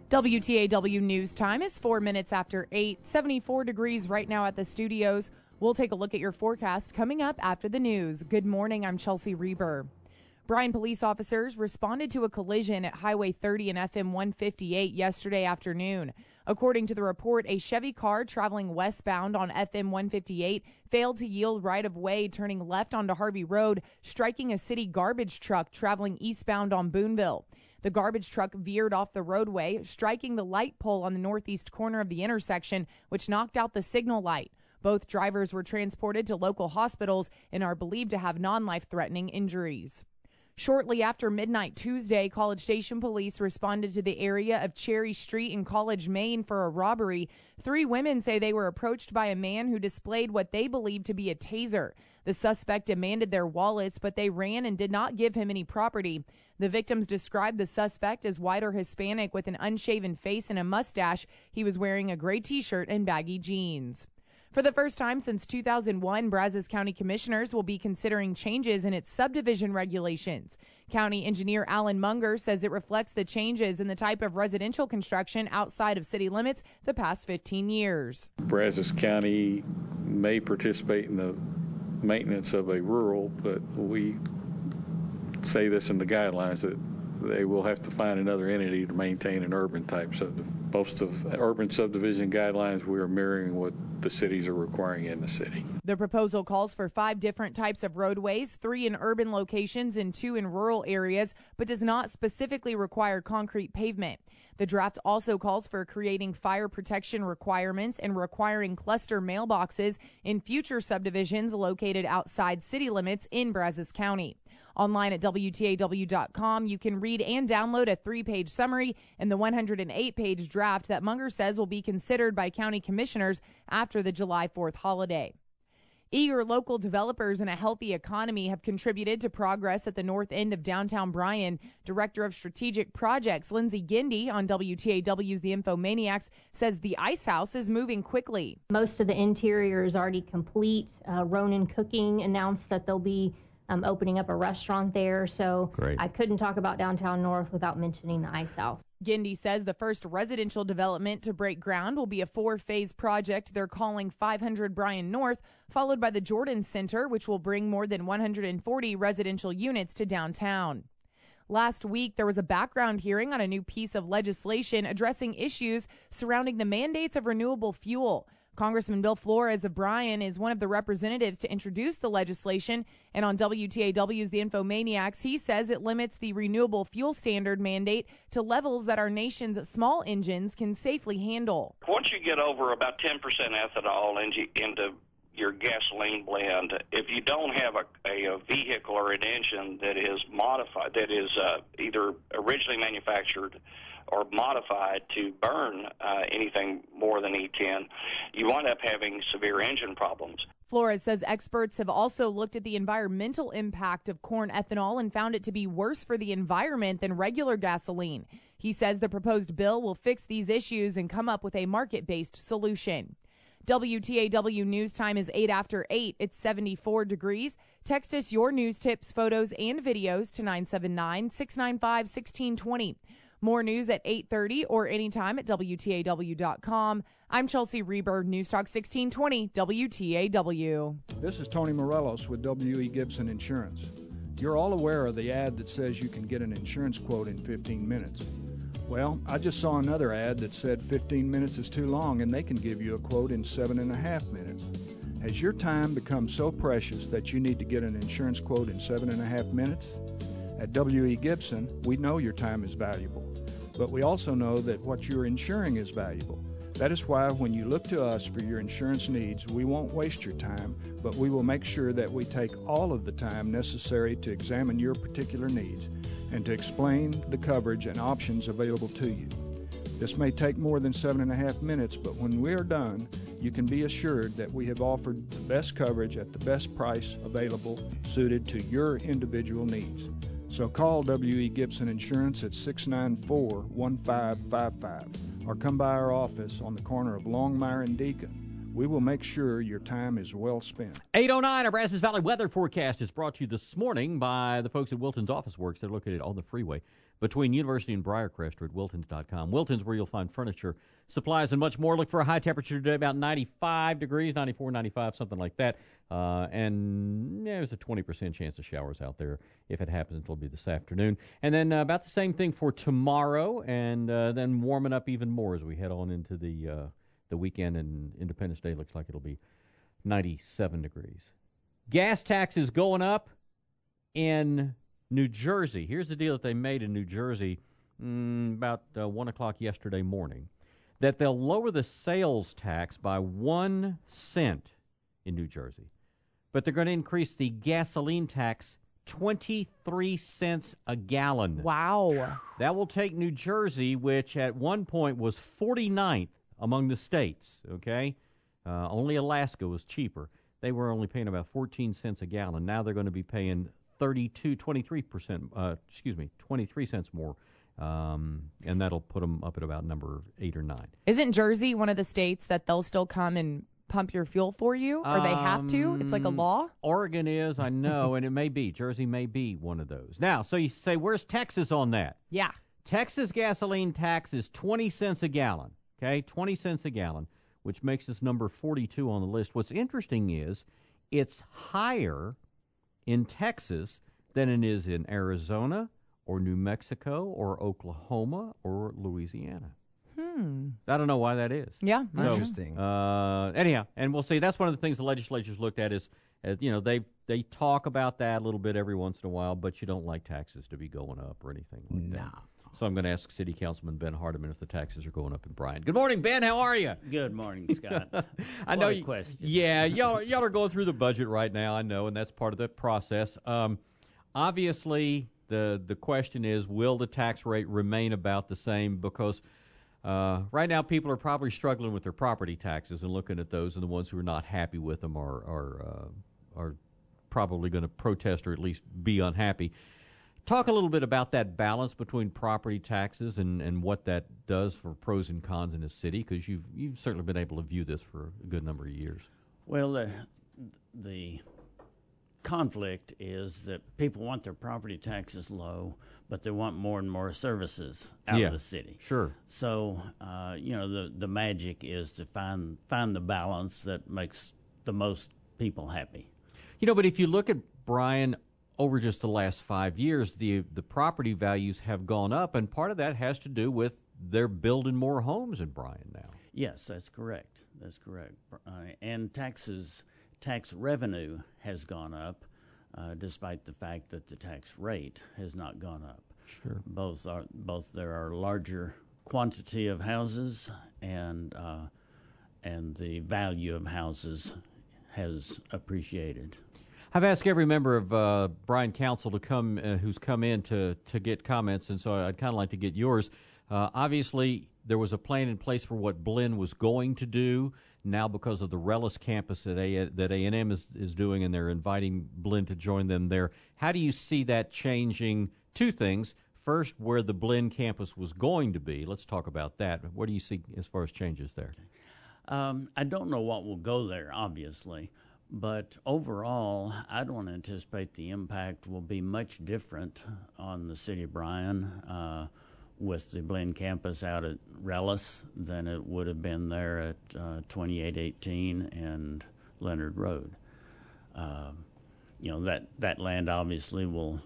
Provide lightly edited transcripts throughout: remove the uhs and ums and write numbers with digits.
WTAW News Time is 4 minutes after 8, 74 degrees right now at the studios. We'll take a look at your forecast coming up after the news. Good morning, I'm Chelsea Reber. Bryan police officers responded to a collision at Highway 30 and FM 158 yesterday afternoon. According to the report, a Chevy car traveling westbound on FM 158 failed to yield right-of-way, turning left onto Harvey Road, striking a city garbage truck traveling eastbound on Boonville. The garbage truck veered off the roadway, striking the light pole on the northeast corner of the intersection, which knocked out the signal light. Both drivers were transported to local hospitals and are believed to have non-life-threatening injuries. Shortly after midnight Tuesday, College Station police responded to the area of Cherry Street in College, Maine for a robbery. 3 women say they were approached by a man who displayed what they believed to be a taser. The suspect demanded their wallets, but they ran and did not give him any property. The victims described the suspect as white or Hispanic with an unshaven face and a mustache. He was wearing a gray T-shirt and baggy jeans. For the first time since 2001, Brazos County commissioners will be considering changes in its subdivision regulations. County engineer Alan Munger says it reflects the changes in the type of residential construction outside of city limits the past 15 years. Brazos County may participate in the maintenance of a rural, but we say this in the guidelines that they will have to find another entity to maintain an urban type subdivision. Most of urban subdivision guidelines, we are mirroring what the cities are requiring in the city. The proposal calls for 5 different types of roadways, 3 in urban locations and 2 in rural areas, but does not specifically require concrete pavement. The draft also calls for creating fire protection requirements and requiring cluster mailboxes in future subdivisions located outside city limits in Brazos County. Online at WTAW.com, you can read and download a 3-page summary and the 108-page draft that Munger says will be considered by county commissioners after the July 4th holiday. Eager local developers and a healthy economy have contributed to progress at the north end of downtown Bryan. Director of Strategic Projects Lindsay Gindy on WTAW's The Infomaniacs says the Ice House is moving quickly. Most of the interior is already complete. Ronan Cooking announced that they'll be opening up a restaurant there. So Great. I couldn't talk about downtown North without mentioning the Ice House. Gindy says the first residential development to break ground will be a 4-phase project they're calling 500 Bryan North, followed by the Jordan Center, which will bring more than 140 residential units to downtown. Last week, there was a background hearing on a new piece of legislation addressing issues surrounding the mandates of renewable fuel. Congressman Bill Flores of Bryan is one of the representatives to introduce the legislation, and on WTAW's The Infomaniacs, he says it limits the renewable fuel standard mandate to levels that our nation's small engines can safely handle. Once you get over about 10% ethanol into your gasoline blend, if you don't have a vehicle or an engine that is modified, that is either originally manufactured or modified to burn anything more than E10, you wind up having severe engine problems. Flores says experts have also looked at the environmental impact of corn ethanol and found it to be worse for the environment than regular gasoline. He says the proposed bill will fix these issues and come up with a market-based solution. WTAW News Time is 8 after 8. It's 74 degrees. Text us your news tips, photos, and videos to 979-695-1620. More news at 8:30 or anytime at WTAW.com. I'm Chelsea Reber, News Talk 1620, WTAW. This is Tony Morelos with W.E. Gibson Insurance. You're all aware of the ad that says you can get an insurance quote in 15 minutes. Well, I just saw another ad that said 15 minutes is too long and they can give you a quote in 7.5 minutes. Has your time become so precious that you need to get an insurance quote in 7.5 minutes? At W.E. Gibson, we know your time is valuable, but we also know that what you're insuring is valuable. That is why when you look to us for your insurance needs, we won't waste your time, but we will make sure that we take all of the time necessary to examine your particular needs and to explain the coverage and options available to you. This may take more than 7.5 minutes, but when we are done, you can be assured that we have offered the best coverage at the best price available suited to your individual needs. So call W.E. Gibson Insurance at 694-1555 or come by our office on the corner of Longmire and Deacon. We will make sure your time is well spent. 8:09, our Brazos Valley weather forecast is brought to you this morning by the folks at Wilton's Office Works. They're located on the freeway. between University and Briarcrest, or at Wiltons.com. Wiltons, where you'll find furniture, supplies, and much more. Look for a high temperature today, about 95 degrees, 94, 95, something like that. And there's a 20% chance of showers out there. If it happens, it'll be this afternoon. And then about the same thing for tomorrow, and then warming up even more as we head on into the weekend. And Independence Day looks like it'll be 97 degrees. Gas taxes going up in New Jersey. Here's the deal that they made in New Jersey about 1 o'clock yesterday morning, that they'll lower the sales tax by 1 cent in New Jersey, but they're going to increase the gasoline tax 23 cents a gallon. Wow. That will take New Jersey, which at one point was 49th among the states, okay? Only Alaska was cheaper. They were only paying about 14 cents a gallon. Now they're going to be paying 23 cents more. And that'll put them up at about number 8 or 9. Isn't Jersey one of the states that they'll still come and pump your fuel for you, or they have to? It's like a law? Oregon is, I know, and it may be. Jersey may be one of those. Now, so you say, where's Texas on that? Yeah. Texas gasoline tax is 20 cents a gallon, okay? 20 cents a gallon, which makes us number 42 on the list. What's interesting is it's higher in Texas than it is in Arizona or New Mexico or Oklahoma or Louisiana. I don't know why that is. Yeah. So, interesting. Anyhow, and we'll see. That's one of the things the legislature's looked at is you know, they talk about that a little bit every once in a while, but you don't like taxes to be going up or anything like that. So I'm going to ask City Councilman Ben Hardiman if the taxes are going up in Bryan. Good morning, Ben. How are you? Good morning, Scott. I know you. Question. Yeah, y'all are going through the budget right now. I know, and that's part of the process. Obviously, the question is, will the tax rate remain about the same? Because right now, people are probably struggling with their property taxes and looking at those, and the ones who are not happy with them are probably going to protest or at least be unhappy. Talk a little bit about that balance between property taxes and what that does for pros and cons in the city, because you've certainly been able to view this for a good number of years. Well, the conflict is that people want their property taxes low, but they want more and more services out of the city. Sure. So, you know, the magic is to find the balance that makes the most people happy. You know, but if you look at Bryan over just the last 5 years, the property values have gone up, and part of that has to do with they're building more homes in Bryan now. Yes, that's correct. That's correct. And tax revenue has gone up, despite the fact that the tax rate has not gone up. Sure. Both there are larger quantity of houses, and the value of houses has appreciated. I've asked every member of Bryan Council to come, who's come in to get comments, and so I'd kind of like to get yours. Obviously, there was a plan in place for what Blinn was going to do. Now, because of the Rellis campus that A&M is doing, and they're inviting Blinn to join them there, how do you see that changing? Two things. First, where the Blinn campus was going to be. Let's talk about that. What do you see as far as changes there? I don't know what will go there, obviously. But overall, I don't anticipate the impact will be much different on the city of Bryan with the Blinn campus out at Rellis than it would have been there at 2818 and Leonard Road. You know, that land obviously will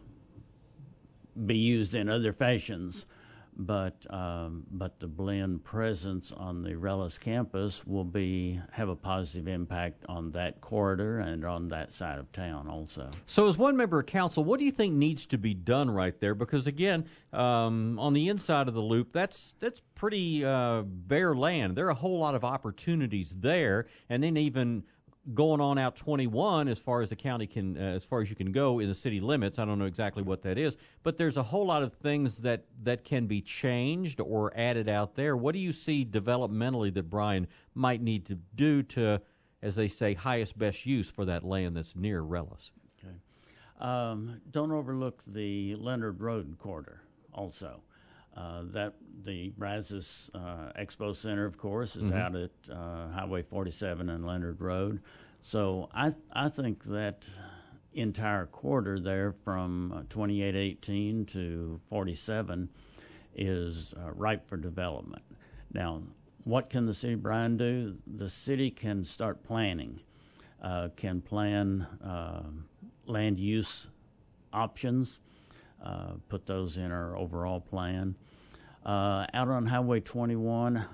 be used in other fashions, but the Blinn presence on the Rellis campus will have a positive impact on that corridor and on that side of town also. So as one member of council, what do you think needs to be done right there? Because again, on the inside of the loop, that's pretty bare land. There are a whole lot of opportunities there, and then even going on out 21 as far as the county can, as far as you can go in the city limits. I don't know exactly what that is, but there's a whole lot of things that can be changed or added out there. What do you see developmentally that Bryan might need to do to, as they say, highest best use for that land that's near Rellis? Okay. Don't overlook the Leonard Road corridor also. That the Brazos Expo Center, of course, is out at Highway 47 and Leonard Road. So I think that entire quarter there from 2818 to 47 is ripe for development. Now, what can the city of Bryan do? The city can start planning, can plan land use options, put those in our overall plan. Out on Highway 21,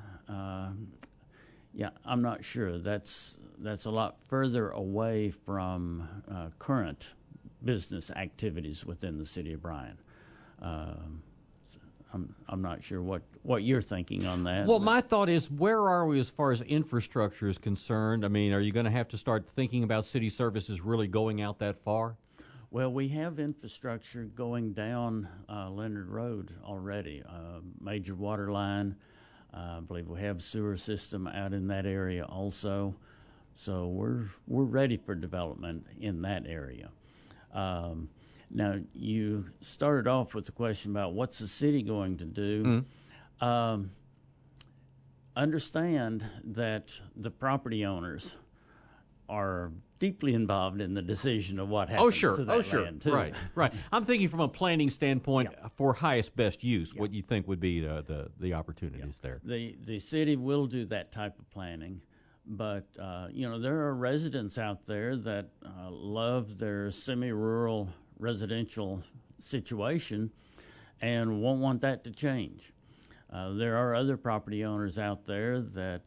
I'm not sure. That's a lot further away from current business activities within the city of Bryan. I'm not sure what you're thinking on that. Well, my thought is, where are we as far as infrastructure is concerned? I mean, are you going to have to start thinking about city services really going out that far? Well, we have infrastructure going down Leonard Road already, major water line. I believe we have sewer system out in that area also. So we're ready for development in that area. Now, you started off with the question about what's the city going to do. Understand that the property owners are deeply involved in the decision of what happens to that land, too. Right. I'm thinking from a planning standpoint for highest best use, what you think would be the opportunities there. The city will do that type of planning, but there are residents out there that love their semi-rural residential situation and won't want that to change. There are other property owners out there that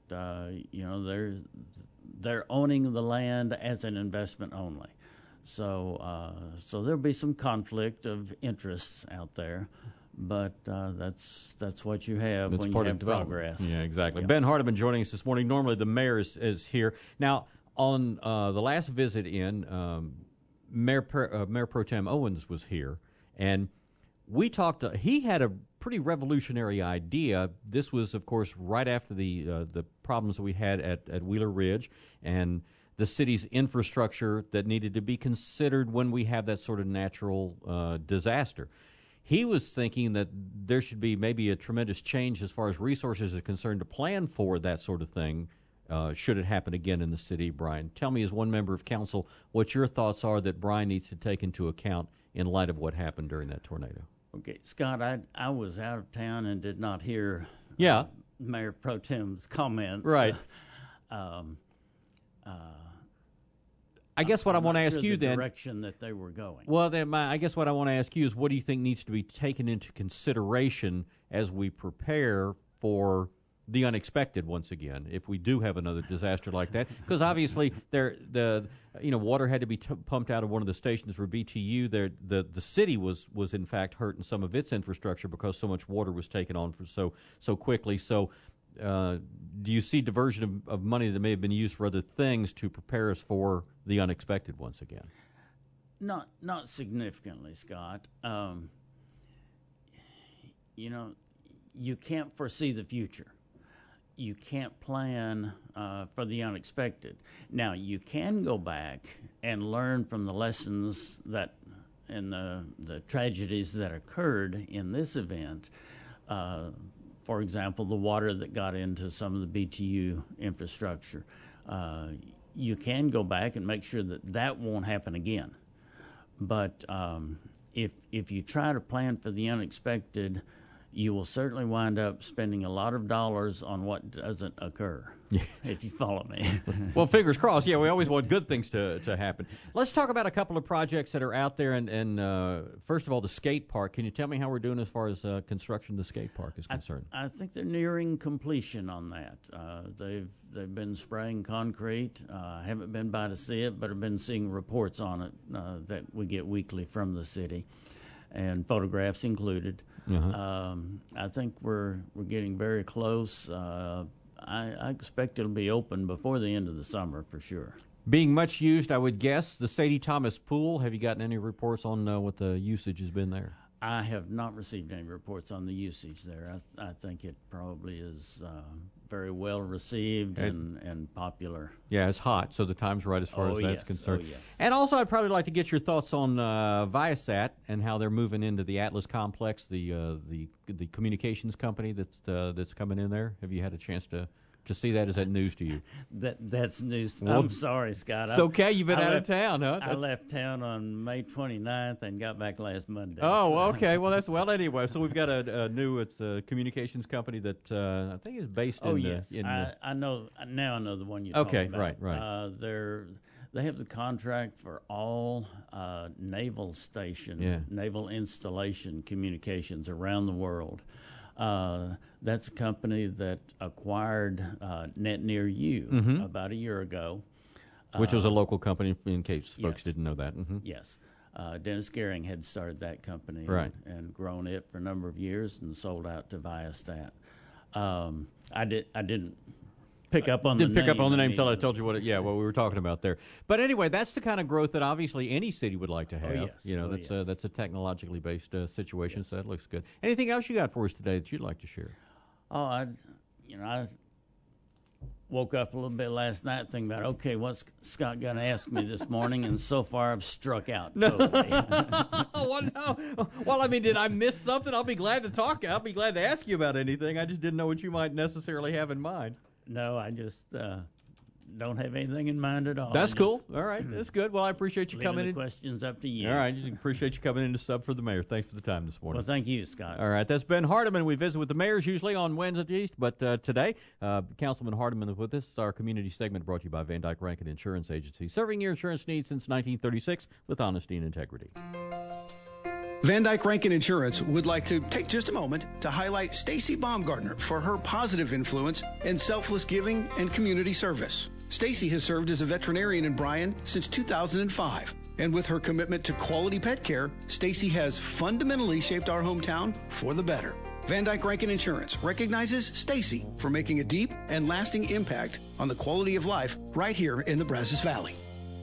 they're owning the land as an investment only. So there'll be some conflict of interests out there, but that's what you have when you have progress. Yeah, exactly. Yeah. Ben Hardiman joining us this morning. Normally the mayor is here. Now, on the last visit in, Mayor Pro Tem Owens was here, and we talked. He had a pretty revolutionary idea. This was, of course, right after the problems that we had at Wheeler Ridge and the city's infrastructure that needed to be considered when we have that sort of natural disaster. He was thinking that there should be maybe a tremendous change as far as resources are concerned to plan for that sort of thing. Should it happen again in the city of Bryan? Tell me, as one member of council, what your thoughts are that Bryan needs to take into account in light of what happened during that tornado. Okay, Scott, I was out of town and did not hear Mayor Pro Tem's comments. Right. I guess what I want to ask you then, direction that they were going. Well, then I guess what I want to ask you is, what do you think needs to be taken into consideration as we prepare for the unexpected once again, if we do have another disaster like that? Because obviously water had to be pumped out of one of the stations for BTU. The city was in fact hurt in some of its infrastructure because so much water was taken on for so quickly. So do you see diversion of money that may have been used for other things to prepare us for the unexpected once again? Not significantly, Scott. You can't foresee the future. You can't plan for the unexpected. Now, you can go back and learn from the lessons that and the tragedies that occurred in this event. For example, the water that got into some of the BTU infrastructure. You can go back and make sure that won't happen again. But if you try to plan for the unexpected, you will certainly wind up spending a lot of dollars on what doesn't occur, if you follow me. Well, fingers crossed. Yeah, we always want good things to happen. Let's talk about a couple of projects that are out there. And first of all, the skate park. Can you tell me how we're doing as far as construction of the skate park is concerned? I think they're nearing completion on that. They've been spraying concrete. I haven't been by to see it, but I've been seeing reports on it that we get weekly from the city, and photographs included. I think we're getting very close. I expect it'll be open before the end of the summer for sure. Being much used, I would guess. The Sadie Thomas Pool, have you gotten any reports on what the usage has been there? I have not received any reports on the usage there. I think it probably is very well received and popular. Yeah, it's hot, so the time's right as far as that's concerned. Oh, yes. And also, I'd probably like to get your thoughts on Viasat and how they're moving into the Atlas complex, the communications company that's coming in there. Have you had a chance to to see that? Is that news to you? That's news. Well, I'm sorry, Scott. It's okay. You've been out of town, huh? I left town on May 29th and got back last Monday. Oh, okay. Well, anyway. So we've got a new communications company that I think is based in. Yes. I know now. I know the one you're okay, talking about. Right. They have the contract for all naval station, naval installation communications around the world. That's a company that acquired Net Near You about a year ago. Which was a local company, in case folks didn't know that. Yes. Dennis Gehring had started that company and grown it for a number of years and sold out to Viasat. I didn't pick up on the name. Didn't pick up on the name until I told you what we were talking about there. But anyway, that's the kind of growth that obviously any city would like to have. That's a technologically based situation, so that looks good. Anything else you got for us today that you'd like to share? Oh, I woke up a little bit last night thinking about, okay, what's Scott going to ask me this morning? And so far I've struck out totally. Well, I mean, did I miss something? I'll be glad to talk. I'll be glad to ask you about anything. I just didn't know what you might necessarily have in mind. No, I just don't have anything in mind at all. That's cool. All right, that's good. Well, I appreciate you coming in. Questions up to you. All right, just appreciate you coming in to sub for the mayor. Thanks for the time this morning. Well, thank you, Scott. All right, that's Ben Hardiman. We visit with the mayors usually on Wednesdays, but today, Councilman Hardiman is with us. Our community segment brought to you by Van Dyke Rankin Insurance Agency, serving your insurance needs since 1936 with honesty and integrity. Van Dyke Rankin Insurance would like to take just a moment to highlight Stacy Baumgartner for her positive influence and selfless giving and community service. Stacy has served as a veterinarian in Bryan since 2005. And with her commitment to quality pet care, Stacy has fundamentally shaped our hometown for the better. Van Dyke Rankin Insurance recognizes Stacy for making a deep and lasting impact on the quality of life right here in the Brazos Valley.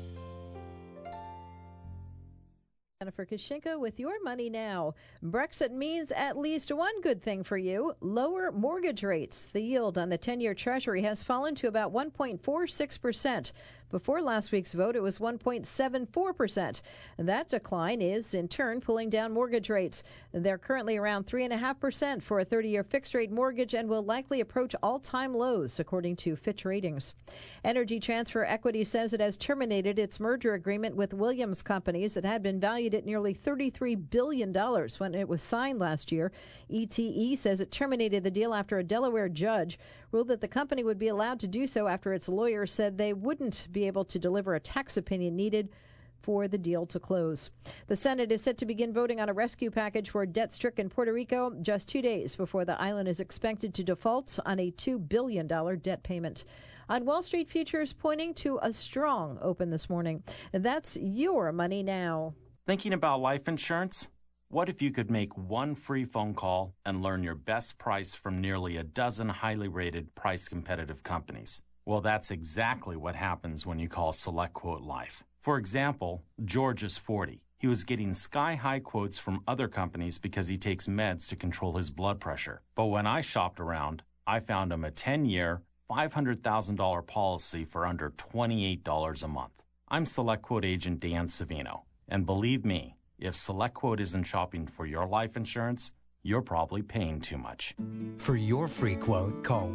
Jennifer Kashinka with your money now. Brexit means at least one good thing for you: lower mortgage rates. The yield on the 10-year Treasury has fallen to about 1.46%. Before last week's vote, it was 1.74%. That decline is, in turn, pulling down mortgage rates. They're currently around 3.5% for a 30-year fixed-rate mortgage and will likely approach all-time lows, according to Fitch Ratings. Energy Transfer Equity says it has terminated its merger agreement with Williams Companies that had been valued at nearly $33 billion when it was signed last year. ETE says it terminated the deal after a Delaware judge ruled that the company would be allowed to do so after its lawyers said they wouldn't be able to deliver a tax opinion needed for the deal to close. The Senate is set to begin voting on a rescue package for debt-stricken Puerto Rico just 2 days before the island is expected to default on a $2 billion debt payment. On Wall Street, futures pointing to a strong open this morning. That's your money now. Thinking about life insurance? What if you could make one free phone call and learn your best price from nearly a dozen highly rated, price-competitive companies? Well, that's exactly what happens when you call SelectQuote Life. For example, George is 40. He was getting sky-high quotes from other companies because he takes meds to control his blood pressure. But when I shopped around, I found him a 10-year, $500,000 policy for under $28 a month. I'm SelectQuote agent Dan Savino, and believe me, if SelectQuote isn't shopping for your life insurance, you're probably paying too much. For your free quote, call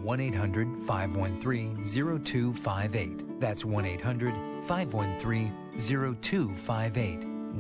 1-800-513-0258. That's 1-800-513-0258.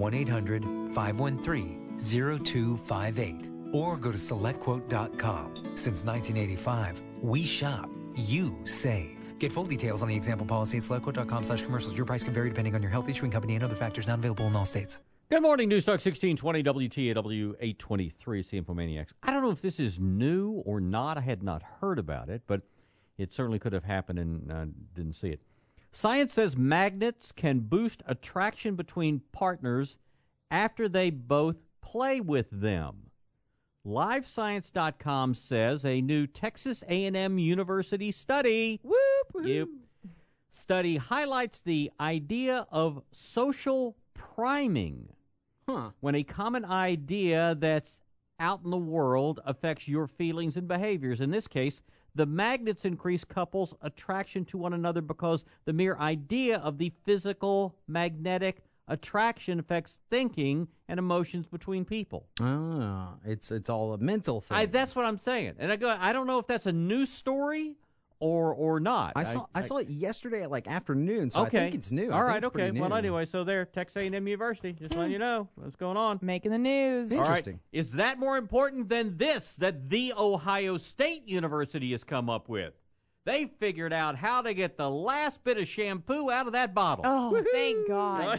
1-800-513-0258. Or go to SelectQuote.com. Since 1985, we shop, you save. Get full details on the example policy at SelectQuote.com/commercials. Your price can vary depending on your health, issuing company, and other factors not available in all states. Good morning, News Talk 1620 WTAW 823 CFOManiacs. I don't know if this is new or not. I had not heard about it, but it certainly could have happened and didn't see it. Science says magnets can boost attraction between partners after they both play with them. LiveScience.com says a new Texas A&M University study study highlights the idea of social priming. When a common idea that's out in the world affects your feelings and behaviors. In this case, the magnets increase couples' attraction to one another because the mere idea of the physical magnetic attraction affects thinking and emotions between people. It's all a mental thing. That's what I'm saying. And I don't know if that's a news story or not. I saw it yesterday at like afternoon, so okay. I think it's new. All right, okay. Well, anyway, so there, Texas A&M University, just letting you know what's going on. Making the news. Interesting. All right. Is that more important than this that The Ohio State University has come up with? They figured out how to get the last bit of shampoo out of that bottle. Oh, thank God.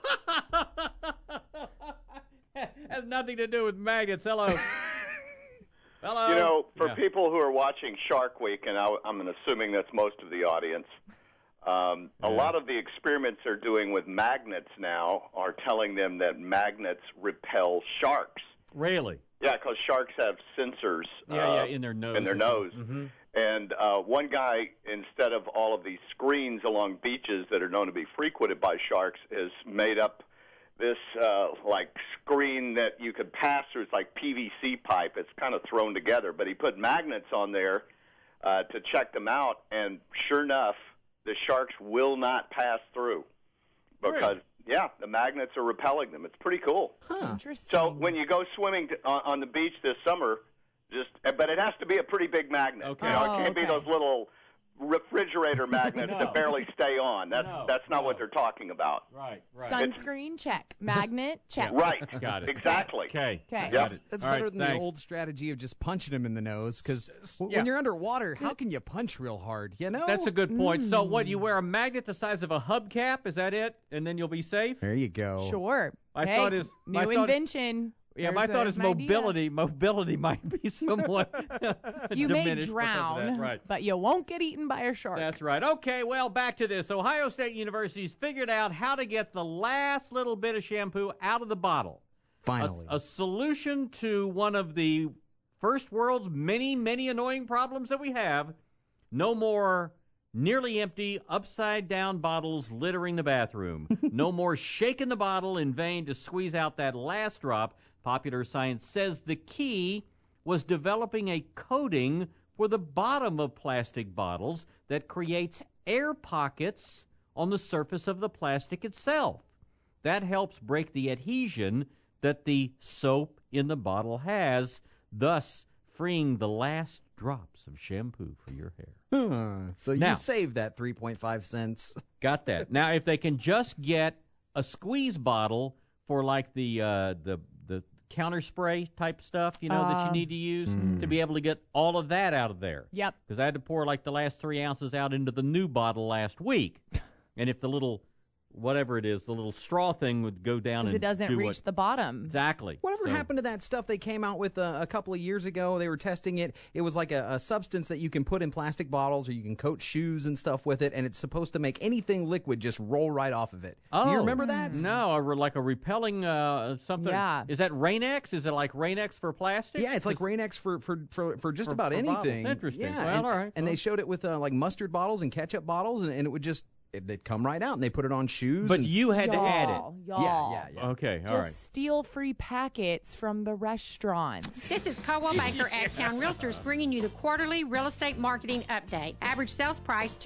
Has nothing to do with magnets. Hello. Hello. You know, for people who are watching Shark Week, and I'm assuming that's most of the audience, a lot of the experiments they're doing with magnets now are telling them that magnets repel sharks. Really? Yeah, because sharks have sensors in their nose. Mm-hmm. And one guy, instead of all of these screens along beaches that are known to be frequented by sharks, has made up this like screen that you could pass through. It's like PVC pipe. It's kind of thrown together. But he put magnets on there to check them out, and sure enough, the sharks will not pass through because, the magnets are repelling them. It's pretty cool. Huh. Interesting. So when you go swimming on the beach this summer, but it has to be a pretty big magnet. Okay. You know, it can't be those little refrigerator magnets that barely stay on. That's not what they're talking about. Right. Sunscreen, check. Magnet, check. Right. Got it. Exactly. Okay. Yep. That's better than the old strategy of just punching him in the nose, because when you're underwater, how can you punch real hard, you know? That's a good point. So what, you wear a magnet the size of a hubcap, is that it? And then you'll be safe? There you go. Sure. My thought is new invention. Yeah, my thought is mobility. Mobility might be somewhat you may diminished drown, but you won't get eaten by a shark. That's right. Okay, well, back to this. Ohio State University's figured out how to get the last little bit of shampoo out of the bottle. Finally. A solution to one of the first world's many, many annoying problems that we have. No more nearly empty, upside-down bottles littering the bathroom. No more shaking the bottle in vain to squeeze out that last drop. Popular Science says the key was developing a coating for the bottom of plastic bottles that creates air pockets on the surface of the plastic itself. That helps break the adhesion that the soap in the bottle has, thus freeing the last drops of shampoo for your hair. So you saved that 3.5 cents. Got that. Now, if they can just get a squeeze bottle for like the counter spray type stuff, that you need to use to be able to get all of that out of there. Yep. Because I had to pour like the last 3 ounces out into the new bottle last week. And if the little, whatever it is, the little straw thing would go down and it doesn't reach the bottom. Exactly. Whatever happened to that stuff they came out with a couple of years ago? They were testing it. It was like a substance that you can put in plastic bottles, or you can coat shoes and stuff with it, and it's supposed to make anything liquid just roll right off of it. Oh. Do you remember that? No, like a repelling something. Yeah. Is that Rain-X? Is it like Rain-X for plastic? Yeah, it's like Rain-X for just about anything. Bottles. Interesting. Yeah, well, all right. And they showed it with like mustard bottles and ketchup bottles, and it would just... They'd come right out, and they put it on shoes. But you had to add it. Y'all. Yeah. Okay, all right. Just steal free packets from the restaurants. This is Caldwell Banker Agtown Realtors bringing you the quarterly real estate marketing update. Average sales price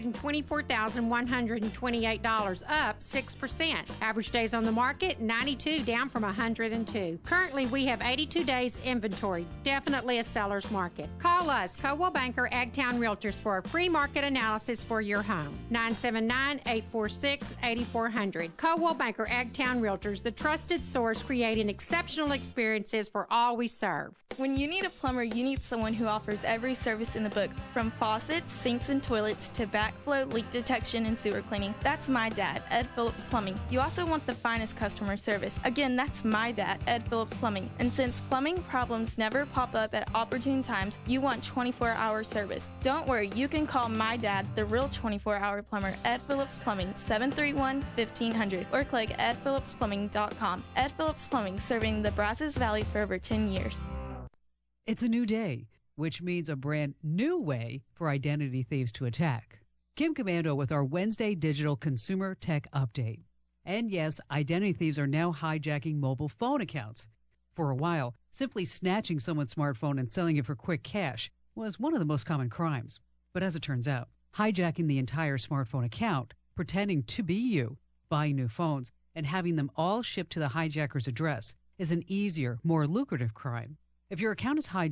$224,128, up 6%. Average days on the market 92, down from 102. Currently, we have 82 days inventory. Definitely a seller's market. Call us, Caldwell Banker Agtown Realtors, for a free market analysis for your home. 979-846-8400. Caldwell Banker Agtown Realtors, the trusted source creating exceptional experiences for all we serve. When you need a plumber, you need someone who offers every service in the book, from faucets, sinks, and toilets to backflow, leak detection, and sewer cleaning. That's my dad, Ed Phillips Plumbing. You also want the finest customer service. Again, that's my dad, Ed Phillips Plumbing. And since plumbing problems never pop up at opportune times, you want 24-hour service. Don't worry, you can call my dad, the real 24-hour plumber, Ed Phillips Plumbing, 731-1500, or click edphillipsplumbing.com. Ed Phillips Plumbing, serving the Brazos Valley for over 10 years. It's a new day, which means a brand new way for identity thieves to attack. Kim Commando with our Wednesday Digital Consumer Tech Update. And yes, identity thieves are now hijacking mobile phone accounts. For a while, simply snatching someone's smartphone and selling it for quick cash was one of the most common crimes. But as it turns out, hijacking the entire smartphone account, pretending to be you, buying new phones, and having them all shipped to the hijacker's address is an easier, more lucrative crime. If your account is hijacked,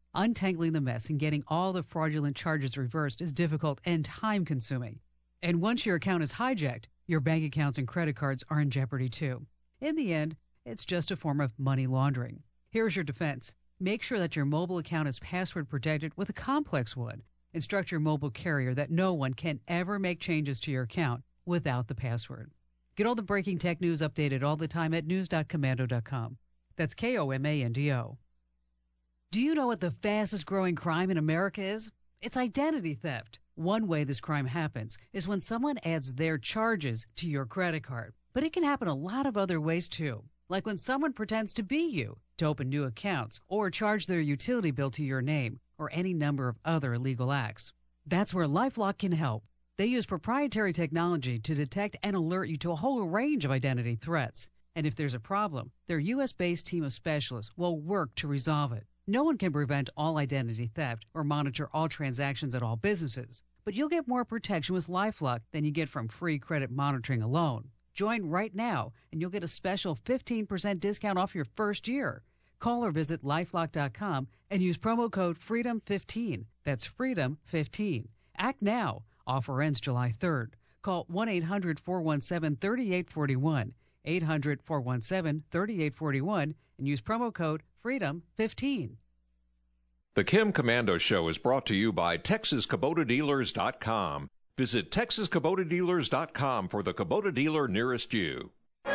Untangling the mess and getting all the fraudulent charges reversed is difficult and time-consuming. And once your account is hijacked, your bank accounts and credit cards are in jeopardy too. In the end, it's just a form of money laundering. Here's your defense. Make sure that your mobile account is password protected with a complex one. Instruct your mobile carrier that no one can ever make changes to your account without the password. Get all the breaking tech news updated all the time at news.komando.com. That's KOMANDO. Do you know what the fastest growing crime in America is? It's identity theft. One way this crime happens is when someone adds their charges to your credit card. But it can happen a lot of other ways too, like when someone pretends to be you to open new accounts or charge their utility bill to your name or any number of other illegal acts. That's where LifeLock can help. They use proprietary technology to detect and alert you to a whole range of identity threats. And if there's a problem, their U.S.-based team of specialists will work to resolve it. No one can prevent all identity theft or monitor all transactions at all businesses, but you'll get more protection with LifeLock than you get from free credit monitoring alone. Join right now, and you'll get a special 15% discount off your first year. Call or visit LifeLock.com and use promo code FREEDOM15. That's FREEDOM15. Act now. Offer ends July 3rd. Call 1-800-417-3841, 800-417-3841, and use promo code FREEDOM15. The Kim Komando Show is brought to you by TexasKubotaDealers.com. Visit TexasKubotaDealers.com for the Kubota dealer nearest you.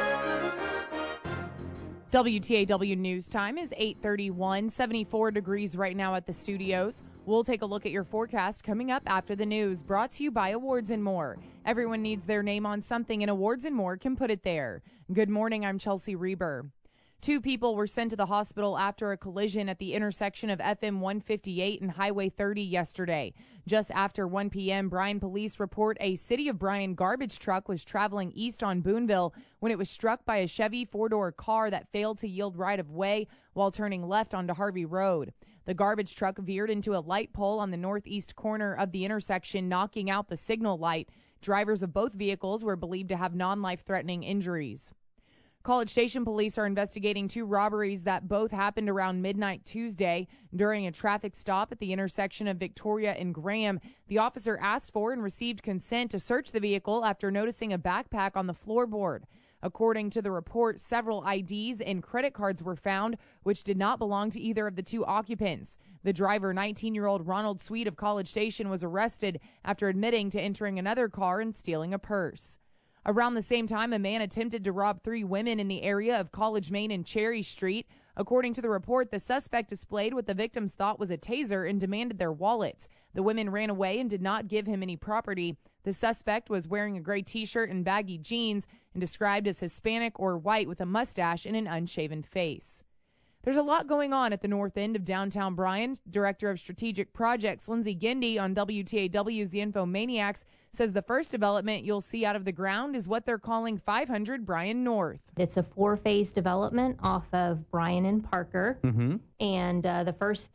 WTAW News Time is 8:31, 74 degrees right now at the studios. We'll take a look at your forecast coming up after the news, brought to you by Awards and More. Everyone needs their name on something, and Awards and More can put it there. Good morning, I'm Chelsea Reber. 2 people were sent to the hospital after a collision at the intersection of FM 158 and Highway 30 yesterday. Just after 1 p.m., Bryan police report a City of Bryan garbage truck was traveling east on Boonville when it was struck by a Chevy 4-door car that failed to yield right-of-way while turning left onto Harvey Road. The garbage truck veered into a light pole on the northeast corner of the intersection, knocking out the signal light. Drivers of both vehicles were believed to have non-life-threatening injuries. College Station police are investigating 2 robberies that both happened around midnight Tuesday. During a traffic stop at the intersection of Victoria and Graham, the officer asked for and received consent to search the vehicle after noticing a backpack on the floorboard. According to the report, several IDs and credit cards were found, which did not belong to either of the 2 occupants. The driver, 19-year-old Ronald Sweet of College Station, was arrested after admitting to entering another car and stealing a purse. Around the same time, a man attempted to rob 3 women in the area of College Main and Cherry Street. According to the report, the suspect displayed what the victims thought was a taser and demanded their wallets. The women ran away and did not give him any property. The suspect was wearing a gray T-shirt and baggy jeans and described as Hispanic or white with a mustache and an unshaven face. There's a lot going on at the north end of downtown Bryan. Director of Strategic Projects Lindsay Gindy on WTAW's The Infomaniacs says the first development you'll see out of the ground is what they're calling 500 Bryan North. It's a 4-phase development off of Bryan and Parker. And the first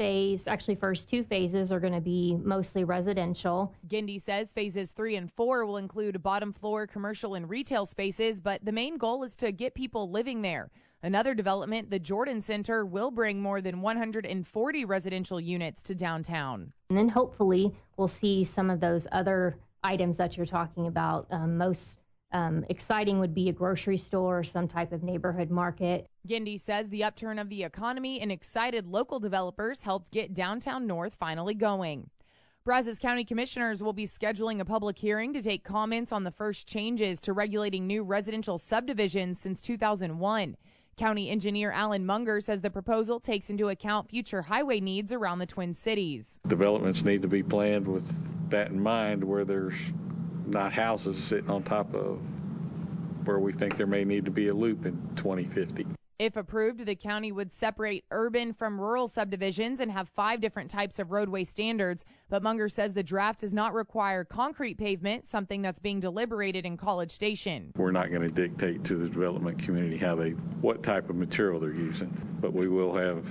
2 phases are going to be mostly residential. Gindy says phases 3 and 4 will include bottom floor commercial and retail spaces, but the main goal is to get people living there. Another development, the Jordan Center, will bring more than 140 residential units to downtown. And then hopefully we'll see some of those other items that you're talking about. Most exciting would be a grocery store or some type of neighborhood market. Gindy says the upturn of the economy and excited local developers helped get downtown North finally going. Brazos County commissioners will be scheduling a public hearing to take comments on the first changes to regulating new residential subdivisions since 2001. County engineer Alan Munger says the proposal takes into account future highway needs around the Twin Cities. Developments need to be planned with that in mind, where there's not houses sitting on top of where we think there may need to be a loop in 2050. If approved, the county would separate urban from rural subdivisions and have 5 different types of roadway standards. But Munger says the draft does not require concrete pavement, something that's being deliberated in College Station. We're not going to dictate to the development community what type of material they're using, but we will have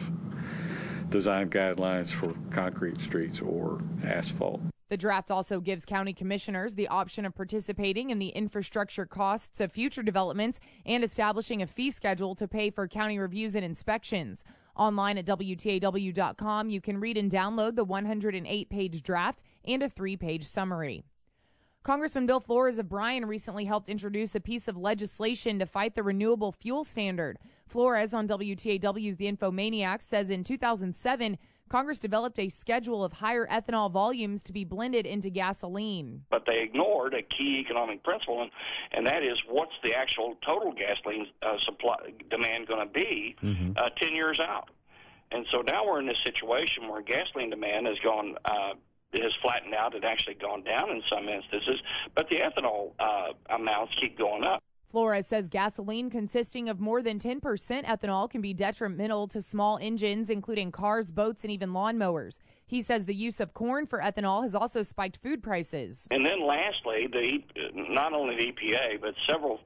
design guidelines for concrete streets or asphalt. The draft also gives county commissioners the option of participating in the infrastructure costs of future developments and establishing a fee schedule to pay for county reviews and inspections. Online at WTAW.com, you can read and download the 108-page draft and a 3-page summary. Congressman Bill Flores of Bryan recently helped introduce a piece of legislation to fight the renewable fuel standard. Flores on WTAW's The Infomaniac says in 2007, Congress developed a schedule of higher ethanol volumes to be blended into gasoline. But they ignored a key economic principle, and that is what's the actual total gasoline supply demand going to be 10 years out. And so now we're in this situation where gasoline demand has gone has flattened out. It actually gone down in some instances, but the ethanol amounts keep going up. Flores says gasoline consisting of more than 10% ethanol can be detrimental to small engines, including cars, boats, and even lawnmowers. He says the use of corn for ethanol has also spiked food prices. And then lastly, not only the EPA, but several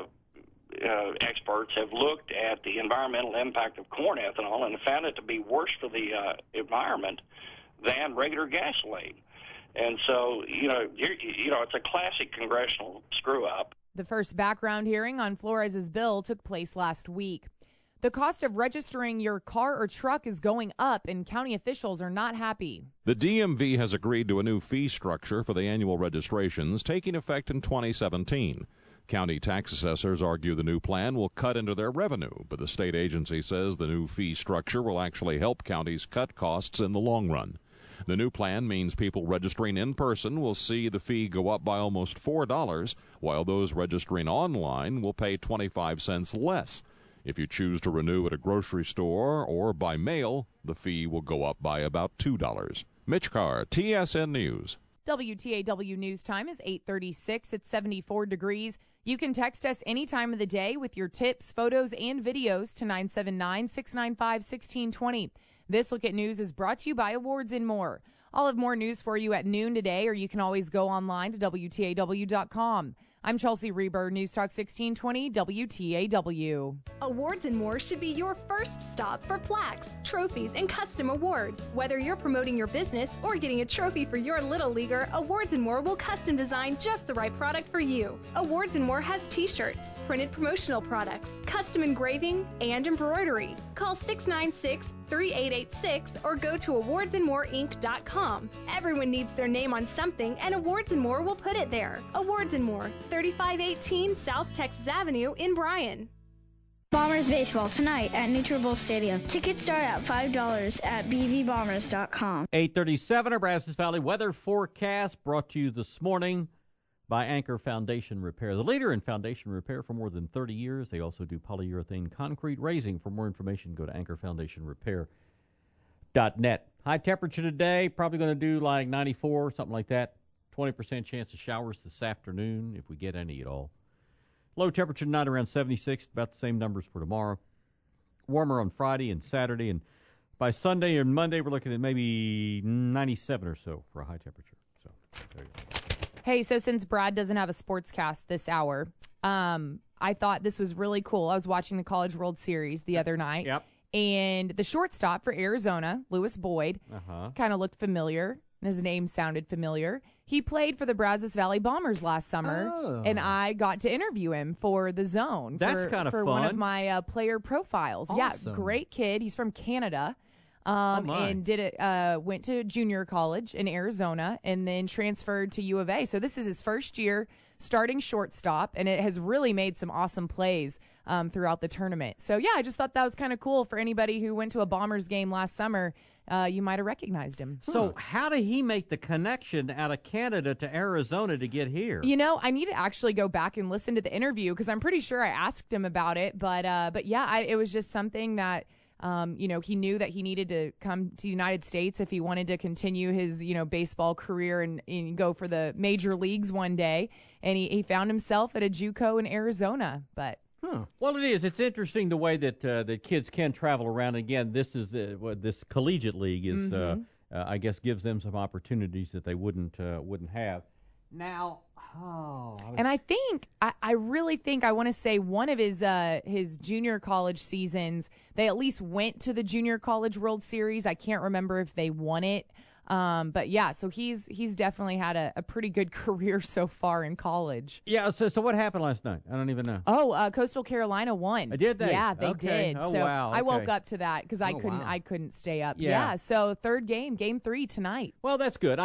experts have looked at the environmental impact of corn ethanol and found it to be worse for the environment than regular gasoline. And so, it's a classic congressional screw-up. The first background hearing on Flores' bill took place last week. The cost of registering your car or truck is going up, and county officials are not happy. The DMV has agreed to a new fee structure for the annual registrations taking effect in 2017. County tax assessors argue the new plan will cut into their revenue, but the state agency says the new fee structure will actually help counties cut costs in the long run. The new plan means people registering in person will see the fee go up by almost $4, while those registering online will pay 25 cents less. If you choose to renew at a grocery store or by mail, the fee will go up by about $2. Mitch Carr, TSN News. WTAW News Time is 8:36. It's 74 degrees. You can text us any time of the day with your tips, photos, and videos to 979-695-1620. This Look at News is brought to you by Awards and More. I'll have more news for you at noon today, or you can always go online to WTAW.com. I'm Chelsea Reber, News Talk 1620 WTAW. Awards and More should be your first stop for plaques, trophies, and custom awards. Whether you're promoting your business or getting a trophy for your little leaguer, Awards and More will custom design just the right product for you. Awards and More has t-shirts, printed promotional products, custom engraving, and embroidery. Call 696-3886 or go to awardsandmoreinc.com. Everyone needs their name on something, and Awards and More will put it there. Awards and More, 3518 South Texas Avenue in Bryan. Bombers baseball tonight at NutriBull Stadium. Tickets start at $5 at bvbombers.com. 8:37, our Brazos Valley weather forecast brought to you this morning by Anchor Foundation Repair, the leader in foundation repair for more than 30 years. They also do polyurethane concrete raising. For more information, go to anchorfoundationrepair.net. High temperature today, probably going to do like 94, something like that. 20% chance of showers this afternoon, if we get any at all. Low temperature tonight around 76, about the same numbers for tomorrow. Warmer on Friday and Saturday, and by Sunday and Monday, we're looking at maybe 97 or so for a high temperature. So there you go. Hey, so since Brad doesn't have a sportscast this hour, I thought this was really cool. I was watching the College World Series the other night. Yep. And the shortstop for Arizona, Lewis Boyd, kind of looked familiar. His name sounded familiar. He played for the Brazos Valley Bombers last summer, and I got to interview him for The Zone. That's kind of for fun. one of my player profiles. Awesome. Yeah, great kid. He's from Canada. my. And went to junior college in Arizona and then transferred to U of A. So this is his first year starting shortstop, and it has really made some awesome plays throughout the tournament. So, yeah, I just thought that was kind of cool for anybody who went to a Bombers game last summer. You might have recognized him. So how did he make the connection out of Canada to Arizona to get here? You know, I need to actually go back and listen to the interview because I'm pretty sure I asked him about it. But yeah, it was just something that, he knew that he needed to come to the United States if he wanted to continue his, baseball career and go for the major leagues one day. And he found himself at a JUCO in Arizona. But Well, it is. It's interesting the way that that kids can travel around. Again, this is what this collegiate league is. I guess gives them some opportunities that they wouldn't have. Now, and I really think I want to say one of his junior college seasons, they at least went to the Junior College World Series. I can't remember if they won it. But yeah, so he's definitely had a pretty good career so far in college. Yeah. So what happened last night? I don't even know. Oh, Coastal Carolina won. Did they? Yeah, they did. Oh, so wow. I woke Okay. up to that because I couldn't stay up. Yeah. So third game 3 tonight. Well, that's good.